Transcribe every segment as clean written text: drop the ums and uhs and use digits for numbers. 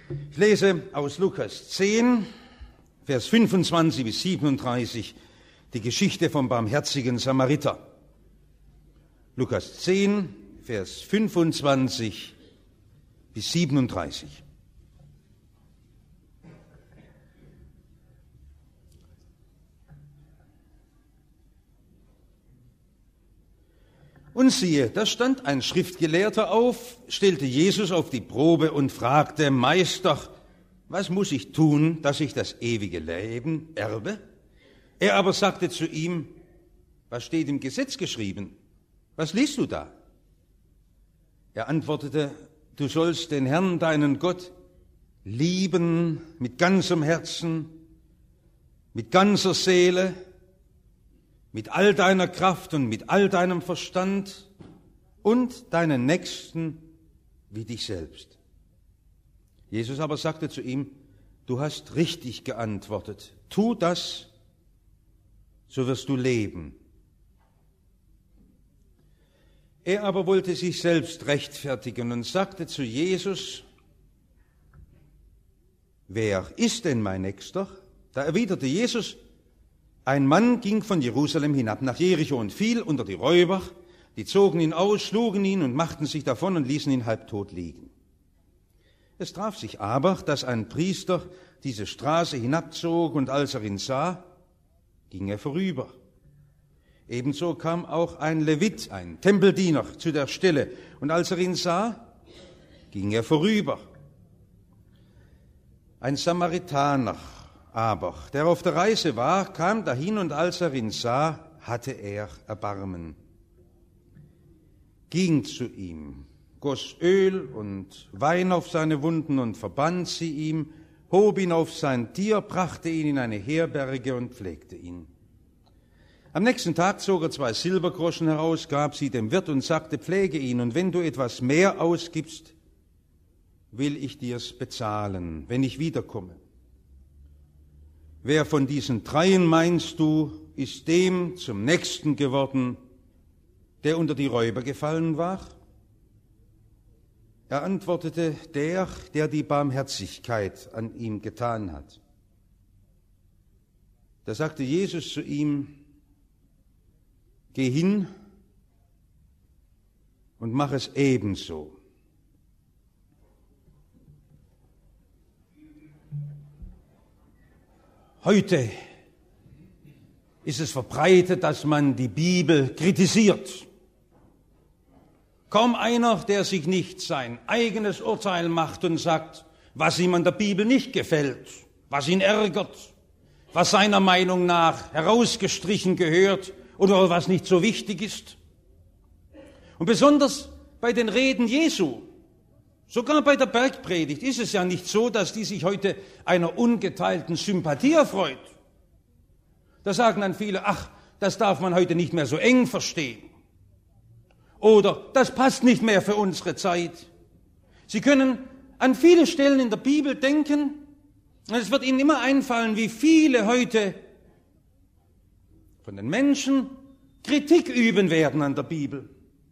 Ich lese aus Lukas 10, Vers 25 bis 37, die Geschichte vom barmherzigen Samariter. Lukas 10, Vers 25 bis 37. Und siehe, da stand ein Schriftgelehrter auf, stellte Jesus auf die Probe und fragte: Meister, was muss ich tun, dass ich das ewige Leben erbe? Er aber sagte zu ihm: Was steht im Gesetz geschrieben? Was liest du da? Er antwortete: Du sollst den Herrn, deinen Gott, lieben mit ganzem Herzen, mit ganzer Seele, mit all deiner Kraft und mit all deinem Verstand und deinen Nächsten wie dich selbst. Jesus aber sagte zu ihm: Du hast richtig geantwortet. Tu das, so wirst du leben. Er aber wollte sich selbst rechtfertigen und sagte zu Jesus: Wer ist denn mein Nächster? Da erwiderte Jesus: Ein Mann ging von Jerusalem hinab nach Jericho und fiel unter die Räuber, die zogen ihn aus, schlugen ihn und machten sich davon und ließen ihn halbtot liegen. Es traf sich aber, dass ein Priester diese Straße hinabzog, und als er ihn sah, ging er vorüber. Ebenso kam auch ein Levit, ein Tempeldiener, zu der Stelle, und als er ihn sah, ging er vorüber. Ein Samaritaner aber, der auf der Reise war, kam dahin, und als er ihn sah, hatte er Erbarmen. Ging zu ihm, goss Öl und Wein auf seine Wunden und verband sie ihm, hob ihn auf sein Tier, brachte ihn in eine Herberge und pflegte ihn. Am nächsten Tag zog er 2 Silbergroschen heraus, gab sie dem Wirt und sagte: Pflege ihn, und wenn du etwas mehr ausgibst, will ich dir's bezahlen, wenn ich wiederkomme. Wer von diesen 3, meinst du, ist dem zum Nächsten geworden, der unter die Räuber gefallen war? Er antwortete: der die Barmherzigkeit an ihm getan hat. Da sagte Jesus zu ihm: Geh hin und mach es ebenso. Heute ist es verbreitet, dass man die Bibel kritisiert. Kaum einer, der sich nicht sein eigenes Urteil macht und sagt, was ihm an der Bibel nicht gefällt, was ihn ärgert, was seiner Meinung nach herausgestrichen gehört oder was nicht so wichtig ist. Und besonders bei den Reden Jesu, sogar bei der Bergpredigt, ist es ja nicht so, dass die sich heute einer ungeteilten Sympathie erfreut. Da sagen dann viele: Ach, das darf man heute nicht mehr so eng verstehen. Oder das passt nicht mehr für unsere Zeit. Sie können an viele Stellen in der Bibel denken, und es wird Ihnen immer einfallen, wie viele heute von den Menschen Kritik üben werden an der Bibel.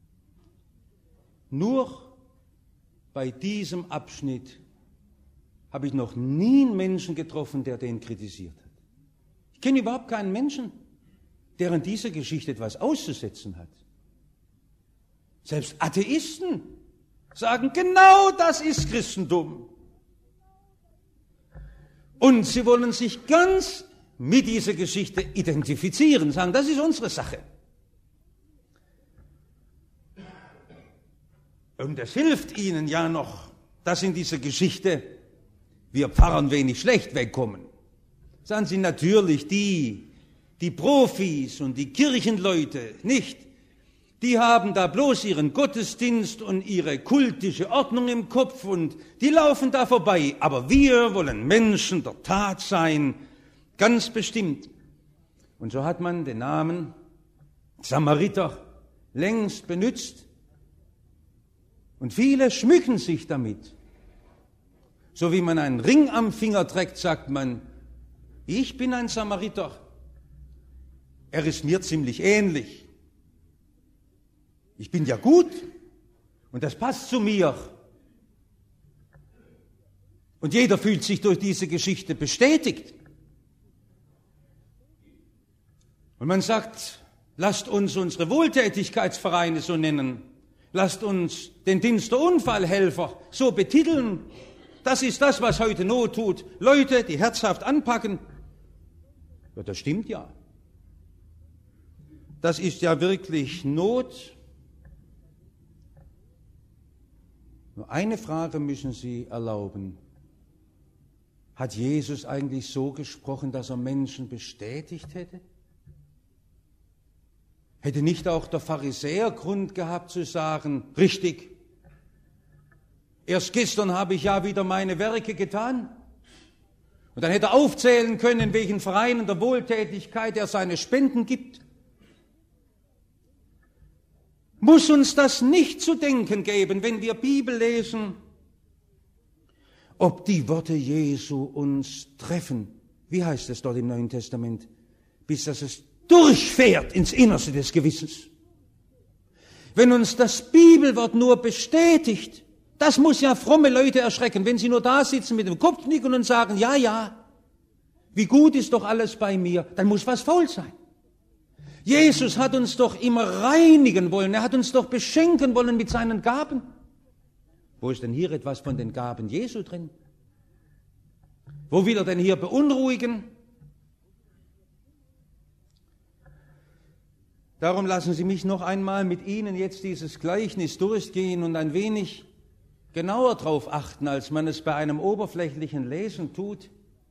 Nur bei diesem Abschnitt habe ich noch nie einen Menschen getroffen, der den kritisiert hat. Ich kenne überhaupt keinen Menschen, der an dieser Geschichte etwas auszusetzen hat. Selbst Atheisten sagen, genau das ist Christentum. Und sie wollen sich ganz mit dieser Geschichte identifizieren, sagen, das ist unsere Sache. Und es hilft ihnen ja noch, dass in dieser Geschichte wir Pfarrer wenig schlecht wegkommen. Sagen sie natürlich, die Profis und die Kirchenleute nicht, die haben da bloß ihren Gottesdienst und ihre kultische Ordnung im Kopf und die laufen da vorbei. Aber wir wollen Menschen der Tat sein, ganz bestimmt. Und so hat man den Namen Samariter längst benutzt. Und viele schmücken sich damit. So wie man einen Ring am Finger trägt, sagt man, ich bin ein Samariter. Er ist mir ziemlich ähnlich. Ich bin ja gut und das passt zu mir. Und jeder fühlt sich durch diese Geschichte bestätigt. Und man sagt, lasst uns unsere Wohltätigkeitsvereine so nennen. Lasst uns den Dienst der Unfallhelfer so betiteln. Das ist das, was heute Not tut. Leute, die herzhaft anpacken. Ja, das stimmt ja. Das ist ja wirklich Not. Nur eine Frage müssen Sie erlauben. Hat Jesus eigentlich so gesprochen, dass er Menschen bestätigt hätte? Hätte nicht auch der Pharisäer Grund gehabt zu sagen, richtig, erst gestern habe ich ja wieder meine Werke getan? Und dann hätte er aufzählen können, in welchen Vereinen der Wohltätigkeit er seine Spenden gibt. Muss uns das nicht zu denken geben, wenn wir Bibel lesen, ob die Worte Jesu uns treffen? Wie heißt es dort im Neuen Testament? Bis dass es durchfährt ins Innerste des Gewissens. Wenn uns das Bibelwort nur bestätigt, das muss ja fromme Leute erschrecken, wenn sie nur da sitzen mit dem Kopf nicken und sagen, ja, ja, wie gut ist doch alles bei mir, dann muss was faul sein. Jesus hat uns doch immer reinigen wollen, er hat uns doch beschenken wollen mit seinen Gaben. Wo ist denn hier etwas von den Gaben Jesu drin? Wo will er denn hier beunruhigen? Darum lassen Sie mich noch einmal mit Ihnen jetzt dieses Gleichnis durchgehen und ein wenig genauer darauf achten, als man es bei einem oberflächlichen Lesen tut.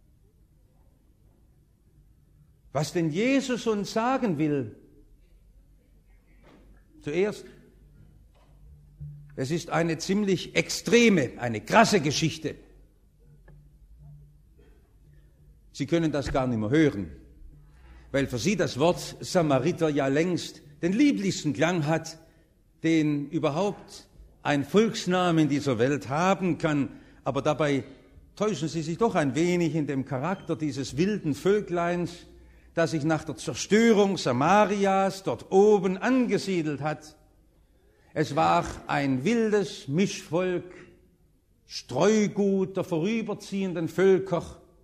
Was denn Jesus uns sagen will? Zuerst, es ist eine ziemlich extreme, eine krasse Geschichte. Sie können das gar nicht mehr hören, weil für Sie das Wort Samariter ja längst den lieblichsten Klang hat, den überhaupt ein Volksname in dieser Welt haben kann. Aber dabei täuschen Sie sich doch ein wenig in dem Charakter dieses wilden Völkleins, das sich nach der Zerstörung Samarias dort oben angesiedelt hat. Es war ein wildes Mischvolk, Streugut der vorüberziehenden Völker.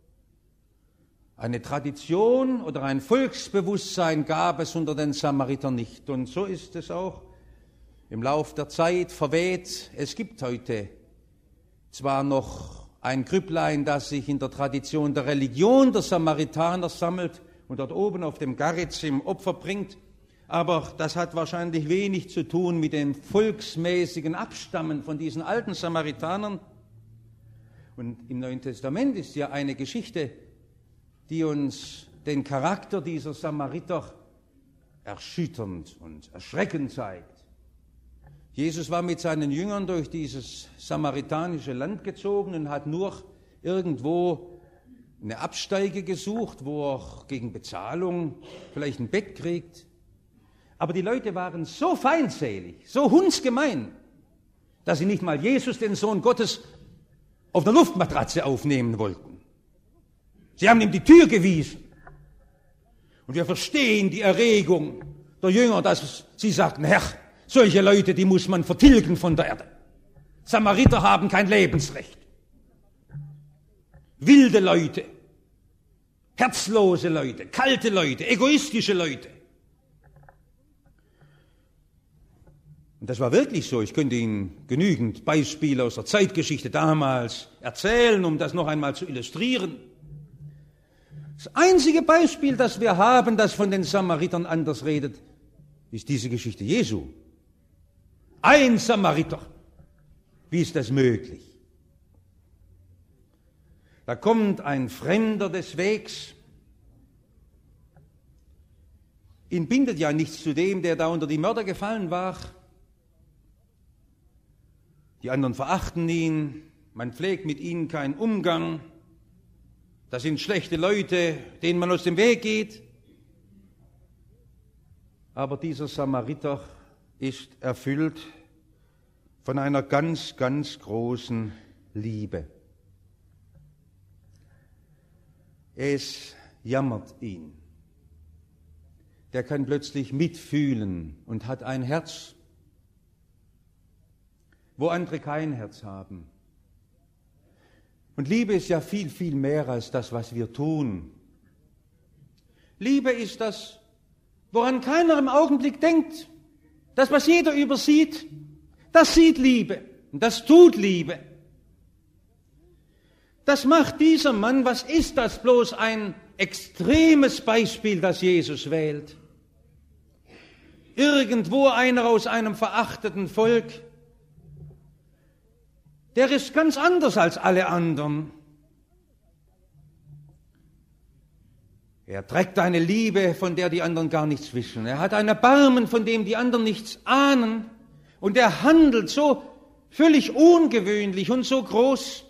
Eine Tradition oder ein Volksbewusstsein gab es unter den Samaritern nicht. Und so ist es auch im Lauf der Zeit verweht. Es gibt heute zwar noch ein Grüpplein, das sich in der Tradition der Religion der Samaritaner sammelt und dort oben auf dem Garizim Opfer bringt, aber das hat wahrscheinlich wenig zu tun mit dem volksmäßigen Abstammen von diesen alten Samaritanern. Und im Neuen Testament ist ja eine Geschichte, die uns den Charakter dieser Samariter erschütternd und erschreckend zeigt. Jesus war mit seinen Jüngern durch dieses samaritanische Land gezogen und hat nur irgendwo eine Absteige gesucht, wo er gegen Bezahlung vielleicht ein Bett kriegt. Aber die Leute waren so feindselig, so hundsgemein, dass sie nicht mal Jesus, den Sohn Gottes, auf einer Luftmatratze aufnehmen wollten. Sie haben ihm die Tür gewiesen. Und wir verstehen die Erregung der Jünger, dass sie sagten, Herr, solche Leute, die muss man vertilgen von der Erde. Samariter haben kein Lebensrecht. Wilde Leute, herzlose Leute, kalte Leute, egoistische Leute. Und das war wirklich so. Ich könnte Ihnen genügend Beispiele aus der Zeitgeschichte damals erzählen, um das noch einmal zu illustrieren. Das einzige Beispiel, das wir haben, das von den Samaritern anders redet, ist diese Geschichte Jesu. Ein Samariter. Wie ist das möglich? Da kommt ein Fremder des Wegs. Ihn bindet ja nichts zu dem, der da unter die Mörder gefallen war. Die anderen verachten ihn, man pflegt mit ihnen keinen Umgang. Das sind schlechte Leute, denen man aus dem Weg geht. Aber dieser Samariter ist erfüllt von einer ganz, ganz großen Liebe. Es jammert ihn. Der kann plötzlich mitfühlen und hat ein Herz, wo andere kein Herz haben. Und Liebe ist ja viel, viel mehr als das, was wir tun. Liebe ist das, woran keiner im Augenblick denkt. Das, was jeder übersieht, das sieht Liebe und das tut Liebe. Das macht dieser Mann, was ist das bloß ein extremes Beispiel, das Jesus wählt. Irgendwo einer aus einem verachteten Volk, der ist ganz anders als alle anderen. Er trägt eine Liebe, von der die anderen gar nichts wissen. Er hat ein Erbarmen, von dem die anderen nichts ahnen. Und er handelt so völlig ungewöhnlich und so groß.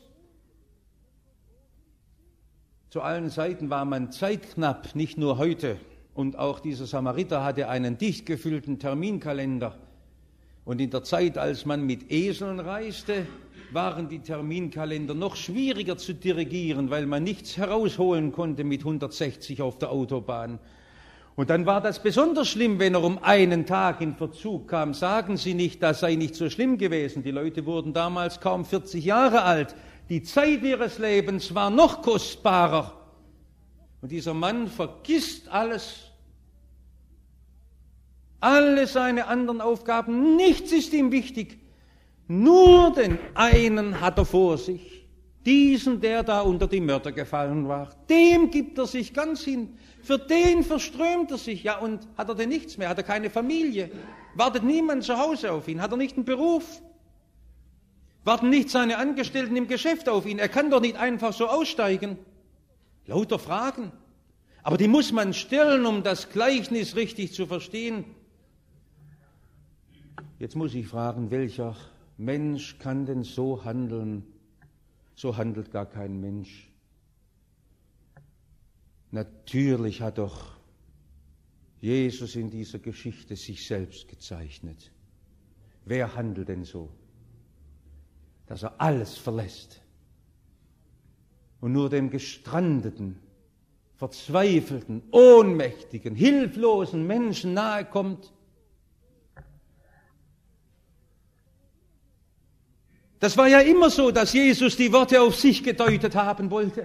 Zu allen Seiten war man zeitknapp, nicht nur heute. Und auch dieser Samariter hatte einen dicht gefüllten Terminkalender. Und in der Zeit, als man mit Eseln reiste, waren die Terminkalender noch schwieriger zu dirigieren, weil man nichts herausholen konnte mit 160 auf der Autobahn. Und dann war das besonders schlimm, wenn er um einen Tag in Verzug kam. Sagen Sie nicht, das sei nicht so schlimm gewesen. Die Leute wurden damals kaum 40 Jahre alt. Die Zeit ihres Lebens war noch kostbarer. Und dieser Mann vergisst alles. Alle seine anderen Aufgaben, nichts ist ihm wichtig. Nur den einen hat er vor sich, diesen, der da unter die Mörder gefallen war. Dem gibt er sich ganz hin, für den verströmt er sich. Ja, und hat er denn nichts mehr? Hat er keine Familie? Wartet niemand zu Hause auf ihn? Hat er nicht einen Beruf? Warten nicht seine Angestellten im Geschäft auf ihn? Er kann doch nicht einfach so aussteigen. Lauter Fragen. Aber die muss man stellen, um das Gleichnis richtig zu verstehen. Jetzt muss ich fragen, welcher Mensch kann denn so handeln? So handelt gar kein Mensch. Natürlich hat doch Jesus in dieser Geschichte sich selbst gezeichnet. Wer handelt denn so? Dass er alles verlässt und nur dem gestrandeten, verzweifelten, ohnmächtigen, hilflosen Menschen nahe kommt. Das war ja immer so, dass Jesus die Worte auf sich gedeutet haben wollte.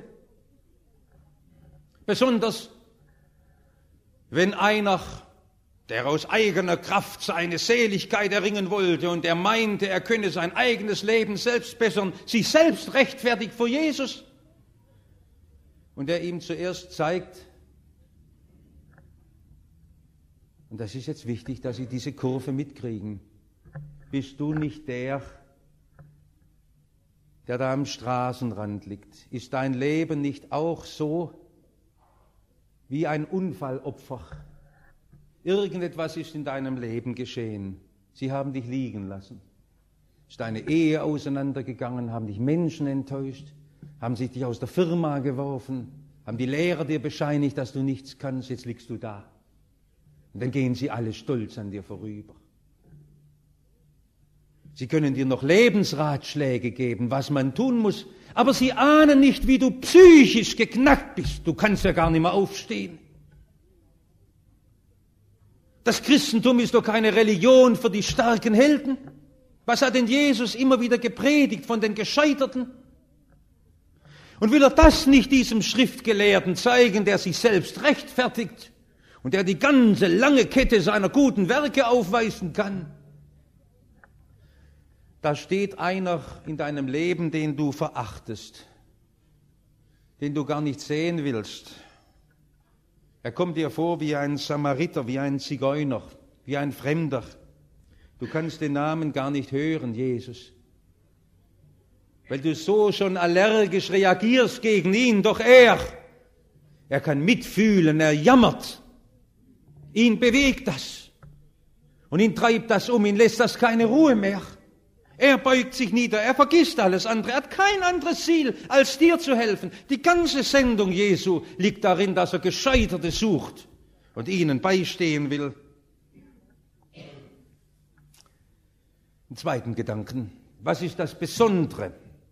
Besonders wenn einer, der aus eigener Kraft seine Seligkeit erringen wollte und der meinte, er könne sein eigenes Leben selbst bessern, sich selbst rechtfertigt vor Jesus und er ihm zuerst zeigt, und das ist jetzt wichtig, dass Sie diese Kurve mitkriegen, bist du nicht der da am Straßenrand liegt? Ist dein Leben nicht auch so wie ein Unfallopfer? Irgendetwas ist in deinem Leben geschehen. Sie haben dich liegen lassen. Ist deine Ehe auseinandergegangen, haben dich Menschen enttäuscht, haben sie dich aus der Firma geworfen, haben die Lehrer dir bescheinigt, dass du nichts kannst, jetzt liegst du da. Und dann gehen sie alle stolz an dir vorüber. Sie können dir noch Lebensratschläge geben, was man tun muss, aber sie ahnen nicht, wie du psychisch geknackt bist. Du kannst ja gar nicht mehr aufstehen. Das Christentum ist doch keine Religion für die starken Helden. Was hat denn Jesus immer wieder gepredigt von den Gescheiterten? Und will er das nicht diesem Schriftgelehrten zeigen, der sich selbst rechtfertigt und der die ganze lange Kette seiner guten Werke aufweisen kann? Da steht einer in deinem Leben, den du verachtest, den du gar nicht sehen willst. Er kommt dir vor wie ein Samariter, wie ein Zigeuner, wie ein Fremder. Du kannst den Namen gar nicht hören, Jesus, weil du so schon allergisch reagierst gegen ihn. Doch er kann mitfühlen, er jammert. Ihn bewegt das und ihn treibt das um, ihn lässt das keine Ruhe mehr. Er beugt sich nieder, er vergisst alles andere, er hat kein anderes Ziel, als dir zu helfen. Die ganze Sendung Jesu liegt darin, dass er Gescheiterte sucht und ihnen beistehen will. Einen zweiten Gedanken. Was ist das Besondere?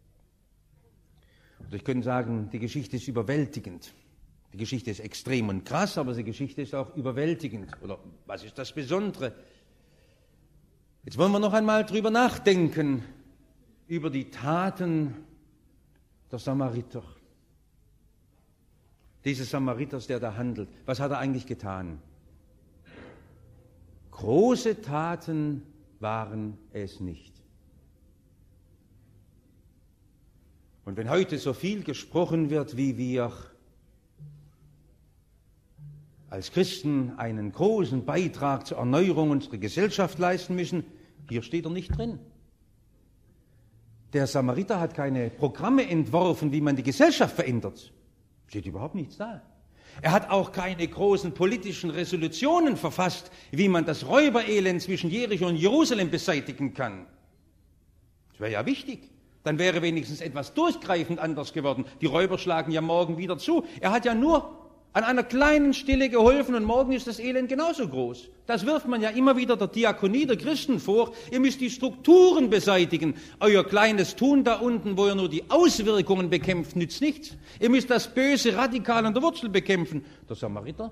Oder ich könnte sagen, die Geschichte ist überwältigend. Die Geschichte ist extrem und krass, aber die Geschichte ist auch überwältigend. Oder was ist das Besondere? Jetzt wollen wir noch einmal drüber nachdenken, über die Taten der Samariter. Dieses Samariters, der da handelt. Was hat er eigentlich getan? Große Taten waren es nicht. Und wenn heute so viel gesprochen wird, wie wir als Christen einen großen Beitrag zur Erneuerung unserer Gesellschaft leisten müssen, hier steht er nicht drin. Der Samariter hat keine Programme entworfen, wie man die Gesellschaft verändert. Steht überhaupt nichts da. Er hat auch keine großen politischen Resolutionen verfasst, wie man das Räuberelend zwischen Jericho und Jerusalem beseitigen kann. Das wäre ja wichtig. Dann wäre wenigstens etwas durchgreifend anders geworden. Die Räuber schlagen ja morgen wieder zu. Er hat ja nur an einer kleinen Stelle geholfen und morgen ist das Elend genauso groß. Das wirft man ja immer wieder der Diakonie der Christen vor. Ihr müsst die Strukturen beseitigen. Euer kleines Tun da unten, wo ihr nur die Auswirkungen bekämpft, nützt nichts. Ihr müsst das Böse radikal an der Wurzel bekämpfen. Der Samariter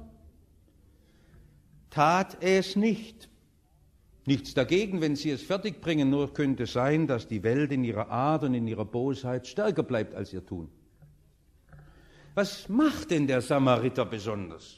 tat es nicht. Nichts dagegen, wenn sie es fertigbringen, nur könnte sein, dass die Welt in ihrer Art und in ihrer Bosheit stärker bleibt als ihr Tun. Was macht denn der Samariter besonders?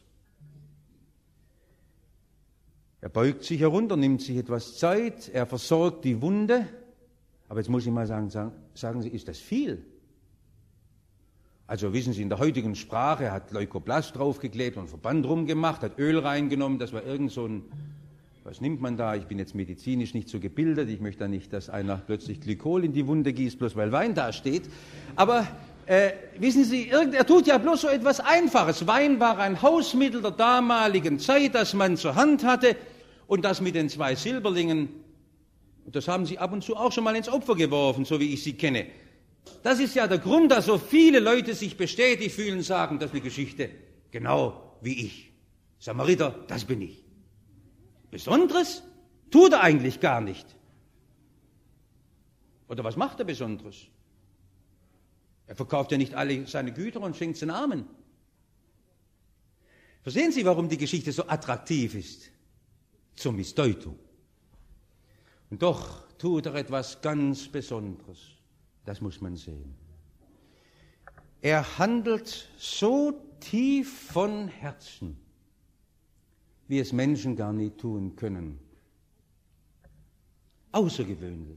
Er beugt sich herunter, nimmt sich etwas Zeit, er versorgt die Wunde. Aber jetzt muss ich mal sagen Sie, ist das viel? Also wissen Sie, in der heutigen Sprache hat Leukoplast draufgeklebt und Verband rumgemacht, hat Öl reingenommen, das war irgend so ein, was nimmt man da? Ich bin jetzt medizinisch nicht so gebildet, ich möchte da nicht, dass einer plötzlich Glykol in die Wunde gießt, bloß weil Wein da steht. Aber wissen Sie, er tut ja bloß so etwas Einfaches. Wein war ein Hausmittel der damaligen Zeit, das man zur Hand hatte. Und das mit den 2 Silberlingen, das haben Sie ab und zu auch schon mal ins Opfer geworfen, so wie ich Sie kenne. Das ist ja der Grund, dass so viele Leute sich bestätigt fühlen, sagen, das ist eine Geschichte, genau wie ich. Samariter, das bin ich. Besonderes tut er eigentlich gar nicht. Oder was macht er Besonderes? Er verkauft ja nicht alle seine Güter und schenkt den Armen. Verstehen Sie, warum die Geschichte so attraktiv ist? Zur Missdeutung. Und doch tut er etwas ganz Besonderes. Das muss man sehen. Er handelt so tief von Herzen, wie es Menschen gar nie tun können. Außergewöhnlich.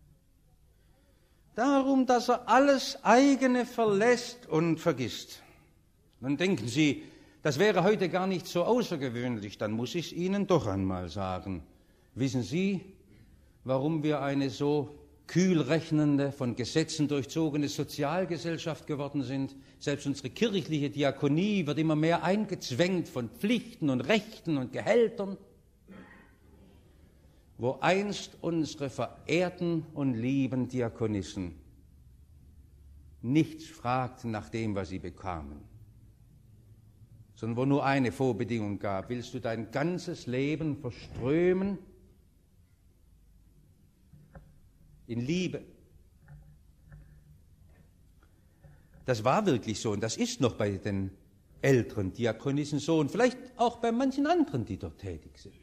Darum, dass er alles eigene verlässt und vergisst. Dann denken Sie, das wäre heute gar nicht so außergewöhnlich, dann muss ich es Ihnen doch einmal sagen. Wissen Sie, warum wir eine so kühl rechnende, von Gesetzen durchzogene Sozialgesellschaft geworden sind? Selbst unsere kirchliche Diakonie wird immer mehr eingezwängt von Pflichten und Rechten und Gehältern. Wo einst unsere verehrten und lieben Diakonissen nichts fragten nach dem, was sie bekamen, sondern wo nur eine Vorbedingung gab: Willst du dein ganzes Leben verströmen in Liebe? Das war wirklich so und das ist noch bei den älteren Diakonissen so und vielleicht auch bei manchen anderen, die dort tätig sind.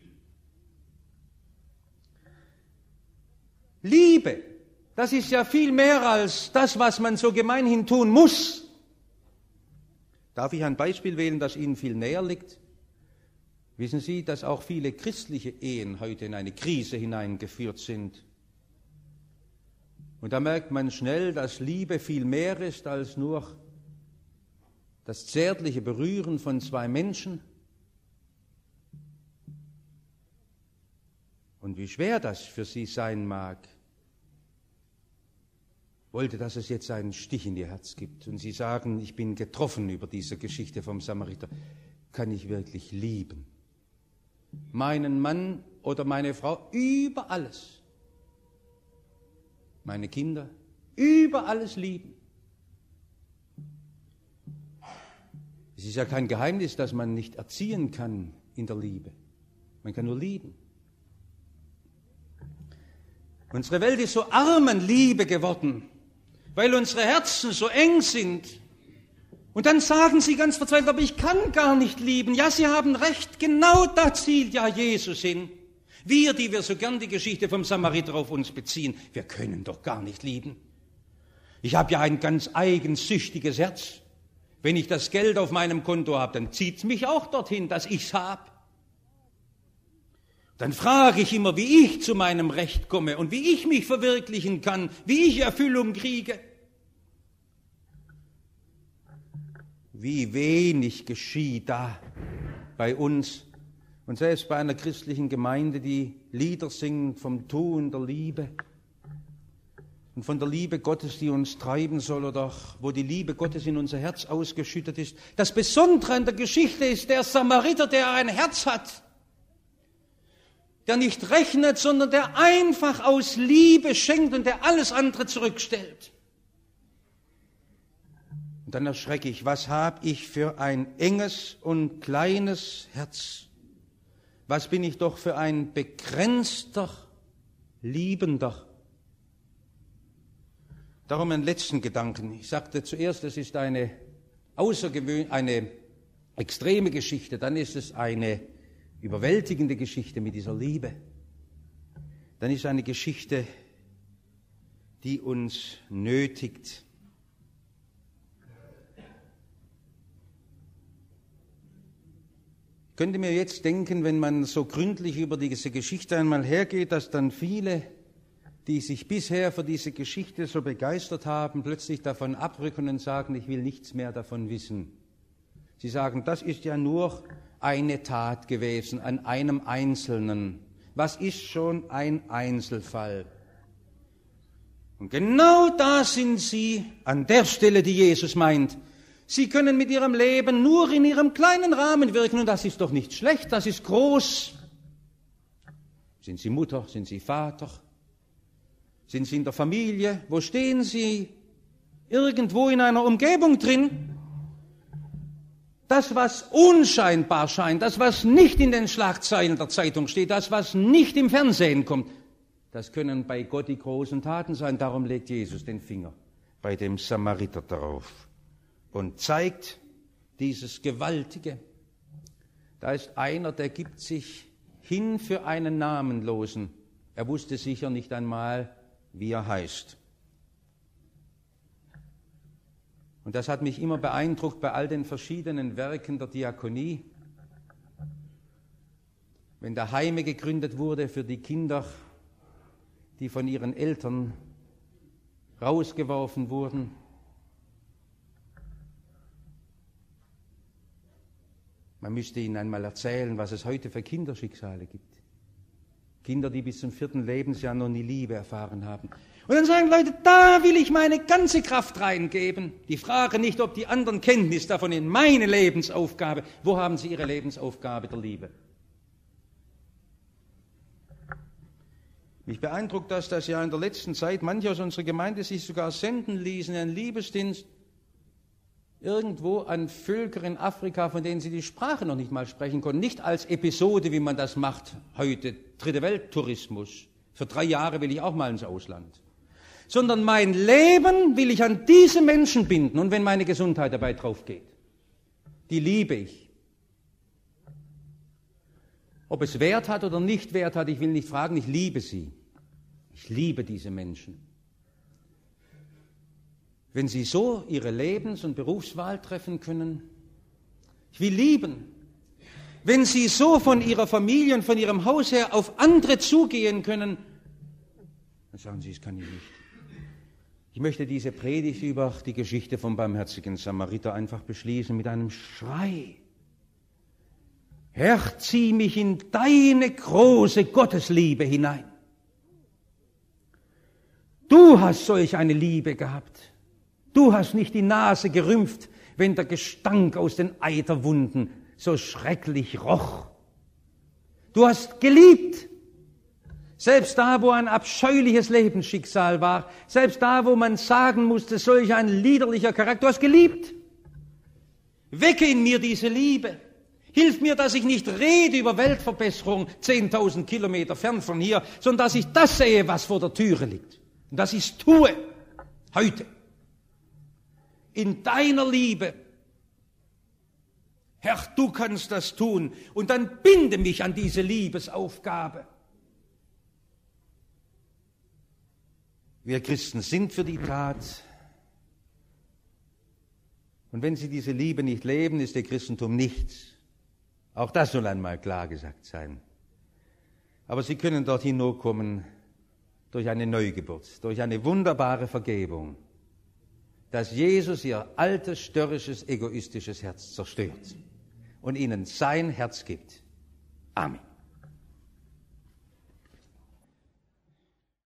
Liebe, das ist ja viel mehr als das, was man so gemeinhin tun muss. Darf ich ein Beispiel wählen, das Ihnen viel näher liegt? Wissen Sie, dass auch viele christliche Ehen heute in eine Krise hineingeführt sind? Und da merkt man schnell, dass Liebe viel mehr ist als nur das zärtliche Berühren von 2 Menschen. Und wie schwer das für Sie sein mag, wollte, dass es jetzt einen Stich in Ihr Herz gibt. Und Sie sagen, ich bin getroffen über diese Geschichte vom Samariter. Kann ich wirklich lieben? Meinen Mann oder meine Frau über alles. Meine Kinder über alles lieben. Es ist ja kein Geheimnis, dass man nicht erziehen kann in der Liebe. Man kann nur lieben. Unsere Welt ist so arm an Liebe geworden, weil unsere Herzen so eng sind. Und dann sagen sie ganz verzweifelt, aber ich kann gar nicht lieben. Ja, Sie haben recht, genau da zielt ja Jesus hin. Wir, die wir so gern die Geschichte vom Samariter auf uns beziehen, wir können doch gar nicht lieben. Ich habe ja ein ganz eigensüchtiges Herz. Wenn ich das Geld auf meinem Konto habe, dann zieht es mich auch dorthin, dass ich's habe. Dann frage ich immer, wie ich zu meinem Recht komme und wie ich mich verwirklichen kann, wie ich Erfüllung kriege. Wie wenig geschieht da bei uns und selbst bei einer christlichen Gemeinde, die Lieder singen vom Tun der Liebe und von der Liebe Gottes, die uns treiben soll, oder wo die Liebe Gottes in unser Herz ausgeschüttet ist. Das Besondere an der Geschichte ist der Samariter, der ein Herz hat, der nicht rechnet, sondern der einfach aus Liebe schenkt und der alles andere zurückstellt. Und dann erschrecke ich, was habe ich für ein enges und kleines Herz? Was bin ich doch für ein begrenzter Liebender? Darum einen letzten Gedanken. Ich sagte zuerst, es ist eine extreme Geschichte, dann ist es eine überwältigende Geschichte mit dieser Liebe. Dann ist es eine Geschichte, die uns nötigt. Ich könnte mir jetzt denken, wenn man so gründlich über diese Geschichte einmal hergeht, dass dann viele, die sich bisher für diese Geschichte so begeistert haben, plötzlich davon abrücken und sagen, ich will nichts mehr davon wissen. Sie sagen, das ist ja nur eine Tat gewesen an einem Einzelnen. Was ist schon ein Einzelfall? Und genau da sind Sie an der Stelle, die Jesus meint. Sie können mit Ihrem Leben nur in Ihrem kleinen Rahmen wirken und das ist doch nicht schlecht, das ist groß. Sind Sie Mutter, sind Sie Vater? Sind Sie in der Familie? Wo stehen Sie? Irgendwo in einer Umgebung drin? Das, was unscheinbar scheint, das, was nicht in den Schlagzeilen der Zeitung steht, das, was nicht im Fernsehen kommt, das können bei Gott die großen Taten sein. Darum legt Jesus den Finger bei dem Samariter darauf und zeigt dieses Gewaltige. Da ist einer, der gibt sich hin für einen Namenlosen. Er wusste sicher nicht einmal, wie er heißt. Und das hat mich immer beeindruckt bei all den verschiedenen Werken der Diakonie. Wenn da Heime gegründet wurde für die Kinder, die von ihren Eltern rausgeworfen wurden. Man müsste ihnen einmal erzählen, was es heute für Kinderschicksale gibt. Kinder, die bis zum 4. Lebensjahr noch nie Liebe erfahren haben. Und dann sagen Leute, da will ich meine ganze Kraft reingeben. Die Frage nicht, ob die anderen Kenntnis davon in meine Lebensaufgabe. Wo haben sie ihre Lebensaufgabe der Liebe? Mich beeindruckt das, dass ja in der letzten Zeit manche aus unserer Gemeinde sich sogar senden ließen, einen Liebesdienst irgendwo an Völker in Afrika, von denen sie die Sprache noch nicht mal sprechen konnten. Nicht als Episode, wie man das macht heute, Dritte Welt-Tourismus. Für 3 Jahre will ich auch mal ins Ausland. Sondern mein Leben will ich an diese Menschen binden. Und wenn meine Gesundheit dabei drauf geht, die liebe ich. Ob es Wert hat oder nicht Wert hat, ich will nicht fragen, ich liebe sie. Ich liebe diese Menschen. Wenn sie so ihre Lebens- und Berufswahl treffen können, ich will lieben. Wenn sie so von ihrer Familie und von ihrem Haus her auf andere zugehen können, dann sagen sie, das kann ich nicht. Ich möchte diese Predigt über die Geschichte vom barmherzigen Samariter einfach beschließen mit einem Schrei. Herr, zieh mich in deine große Gottesliebe hinein. Du hast solch eine Liebe gehabt. Du hast nicht die Nase gerümpft, wenn der Gestank aus den Eiterwunden so schrecklich roch. Du hast geliebt. Selbst da, wo ein abscheuliches Lebensschicksal war, selbst da, wo man sagen musste, solch ein liederlicher Charakter, du hast geliebt. Wecke in mir diese Liebe. Hilf mir, dass ich nicht rede über Weltverbesserung 10.000 Kilometer fern von hier, sondern dass ich das sehe, was vor der Türe liegt. Und dass ich es tue, heute. In deiner Liebe. Herr, du kannst das tun. Und dann binde mich an diese Liebesaufgabe. Wir Christen sind für die Tat, Und wenn sie diese Liebe nicht leben, ist ihr Christentum nichts. Auch das soll einmal klar gesagt sein. Aber sie können dorthin nur kommen durch eine Neugeburt, durch eine wunderbare Vergebung, dass Jesus ihr altes, störrisches, egoistisches Herz zerstört und ihnen sein Herz gibt. Amen.